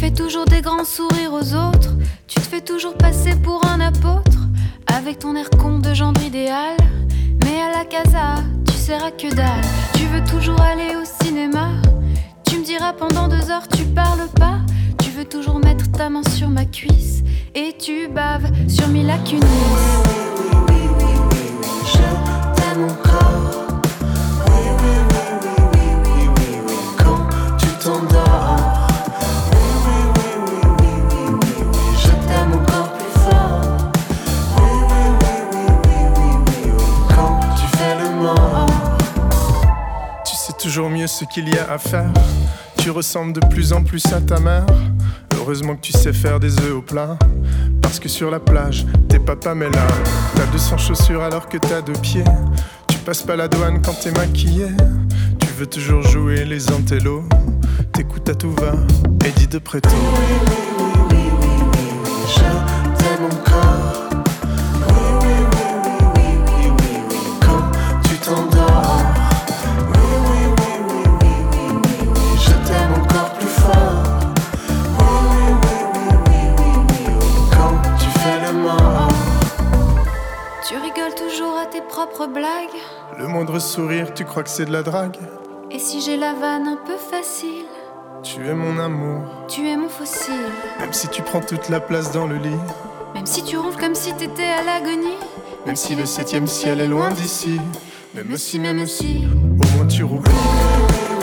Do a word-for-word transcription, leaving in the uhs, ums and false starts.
fais toujours des grands sourires aux autres. Tu te fais toujours passer pour un apôtre, avec ton air con de gendre idéal. Mais à la casa, tu sers à que dalle. Tu veux toujours aller au cinéma. Tu me diras pendant deux heures tu parles pas. Tu veux toujours mettre ta main sur ma cuisse et tu baves sur Mila Kunis. Je t'aime encore. Oui, oui, oui, oui, oui, oui, oui, oui. Quand tu t'endors. Oui, oui, oui, oui, oui, oui, oui, oui. Je t'aime encore plus fort. Oui, oui, oui, oui, oui, oui, oui, oui. Quand tu fais le mort. Tu sais toujours mieux ce qu'il y a à faire. Tu ressembles de plus en plus à ta mère. Heureusement que tu sais faire des œufs au plat. Parce que sur la plage, t'es pas Pamela. T'as deux cents chaussures alors que t'as deux pieds. Tu passes pas la douane quand t'es maquillée. Tu veux toujours jouer les antellos. T'écoutes à tout va, Eddie de Préto. Oui, oui, oui, oui, oui, oui, oui. Je t'aime encore. Oui, oui, oui, oui, oui, oui, oui, oui. Quand tu t'endors. Oui, oui, oui, oui, oui, oui, oui, oui. Je t'aime encore plus fort. Oui, oui, oui, oui, oui, oui, oui, oui. Quand tu fais le mort. Tu rigoles toujours à tes propres blagues. Le moindre sourire, tu crois que c'est de la drague. Et si j'ai la vanne un peu facile, Tu es mon amour, tu es mon fossile. même si tu prends toute la place dans le lit. Même si tu ronfles comme si t'étais à l'agonie. Même si le septième ciel est loin d'ici. Même si, même si, si. au moins tu roules.